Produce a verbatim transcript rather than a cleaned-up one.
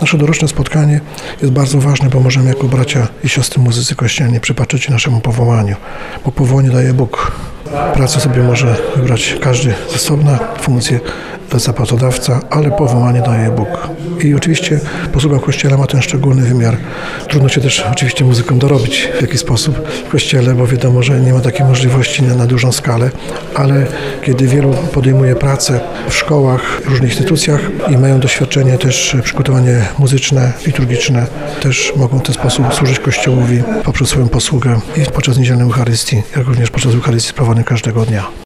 Nasze doroczne spotkanie jest bardzo ważne, bo możemy jako bracia i siostry muzycy kościelni przypatrzeć się naszemu powołaniu, bo powołanie daje Bóg. Pracę sobie może wybrać każdy z osobna, funkcję za pracodawca, ale powołanie daje Bóg. I oczywiście posługa Kościoła ma ten szczególny wymiar. Trudno się też oczywiście muzykom dorobić w jakiś sposób w Kościele, bo wiadomo, że nie ma takiej możliwości na, na dużą skalę, ale kiedy wielu podejmuje pracę w szkołach, w różnych instytucjach i mają doświadczenie też przygotowanie muzyczne, liturgiczne, też mogą w ten sposób służyć Kościołowi poprzez swoją posługę i podczas niedzielnej Eucharystii, jak również podczas Eucharystii sprawowanej każdego dnia.